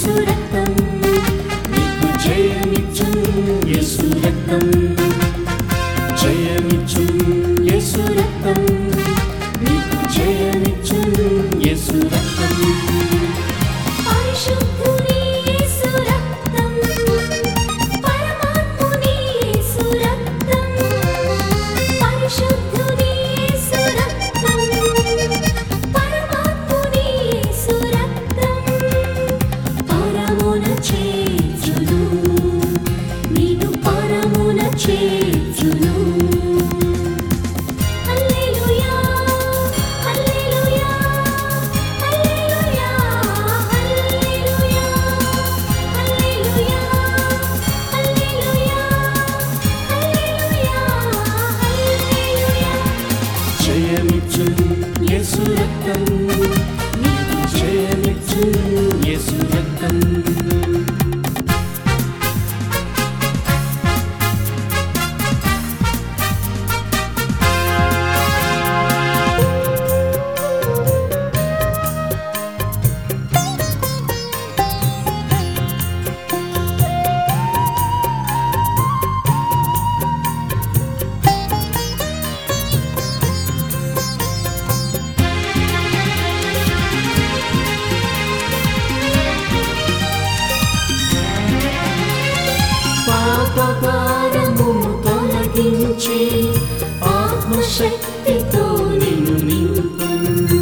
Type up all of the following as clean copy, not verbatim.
యేసు రక్తం నీకు జయమిచ్చు యేసు రక్తం జయమిచ్చు యేసు రక్తం నీకు జయమిచ్చు యేసు రక్తం పరిశుద్ధుని యేసు రక్తం పరమాత్ముని యేసు రక్తం పరిశుద్ధుని యేసు రక్తం పరమాత్ముని యేసు రక్తం పరమున చేర్చును నిన్ను పరమున చేర్చును హల్లెలూయా హల్లెలూయా హల్లెలూయా హల్లెలూయా హల్లెలూయా హల్లెలూయా హల్లెలూయా హల్లెలూయా జయమిచ్చు యేసు రక్తం నీకు జయమిచ్చు యేసు రక్తం పాపభారము తొలగించి ఆత్మశక్తితో నిన్ను నింపును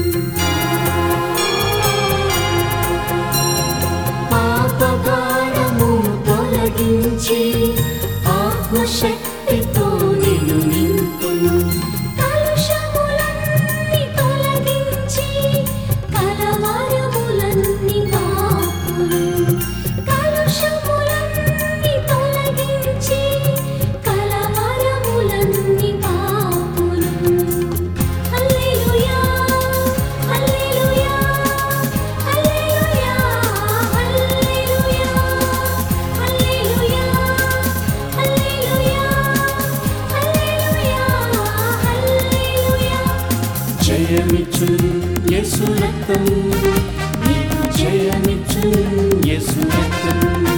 పాపభారము తొలగించి ఆత్మశక్తితో నిన్ను నింపును కలుషములన్నీ తొలగించి కలవరములన్నీ మాపును కలుషములన్నీ తొలగించి కలవరములన్నీ మాపును హల్లెలూయా హల్లెలూయా హల్లెలూయా హల్లెలూయా హల్లెలూయా హల్లెలూయా హల్లెలూయా హల్లెలూయా జయమిచ్చు యేసు రక్తం నీకు జయమిచ్చు యేసు రక్తం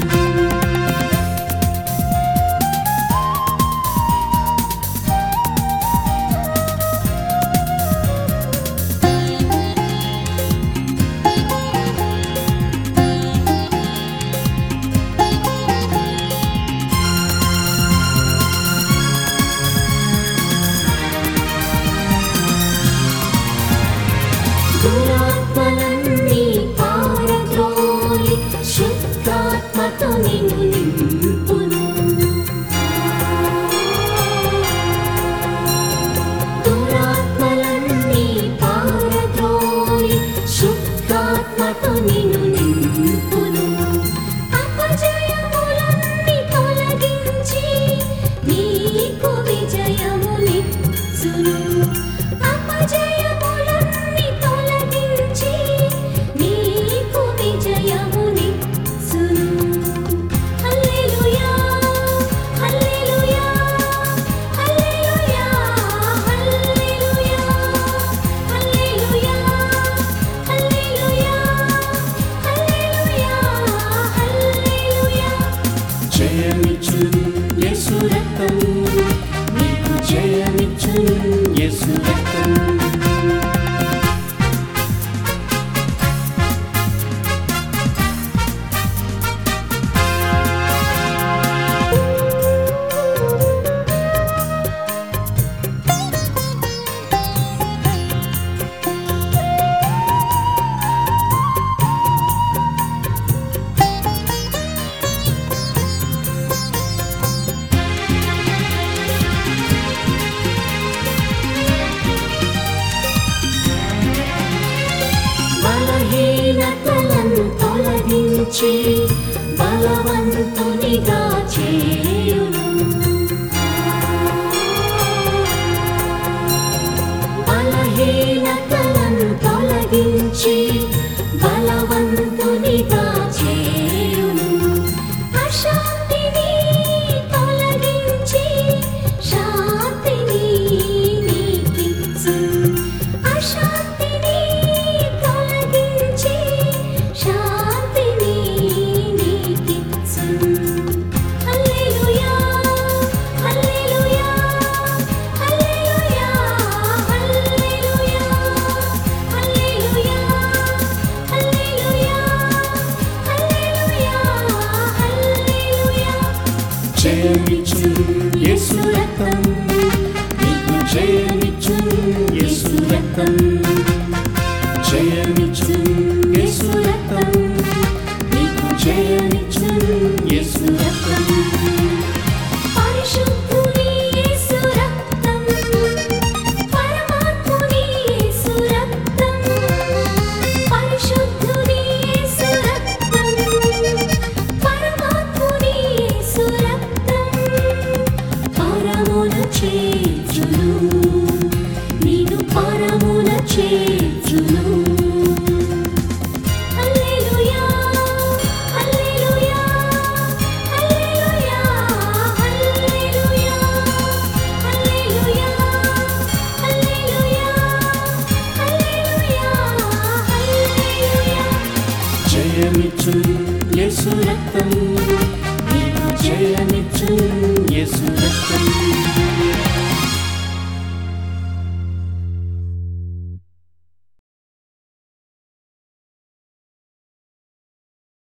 దురాత్మలన్నీ పారద్రోలి శుద్ధాత్మతో నిన్ను నింపును దురాత్మలన్నీ పారద్రోలి శుద్ధాత్మతో నిన్ను నింపును అపజయములన్నీ తొలగించి నీకు విజయమునిచ్చును అపజయములన్నీ తొలగించి నీకు విజయమునిచ్చును హల్లెలూయా హల్లెలూయా హల్లెలూయా హల్లెలూయా హల్లెలూయా హల్లెలూయా హల్లెలూయా హల్లెలూయా జయమిచ్చు యేసు రక్తం నీకు జయమిచ్చు యేసు రక్తం బలహీనతలను తొలగించి బలవంతునిగా చేయును బలహీనతలను తొలగించి బలవంతునిగా చేయును అశాంతిని తొలగించి శాంతిని నీకిచ్చును అశాంతిని తొలగించి శాంతిని జయమిచ్చు యేసు రక్తం నీకు జయమిచ్చు యేసు రక్తం జయమిచ్చు యేసు రక్తం నీకు జయమిచ్చు యేసు రక్తం పరిశుద్ధుని యేసు రక్తం పరమాత్ముని యేసు రక్తం పరిశుద్ధుని యేసు రక్తం పరమాత్ముని యేసు రక్తం పరమున చేర్చును నిన్ను పరమున చేర్చును హల్లెలూయా హల్లెలూయా హల్లెలూయా హల్లెలూయా హల్లెలూయా హల్లెలూయా హల్లెలూయా హల్లెలూయా జయమిచ్చు యేసు రక్తం నీకు జయమిచ్చు యేసు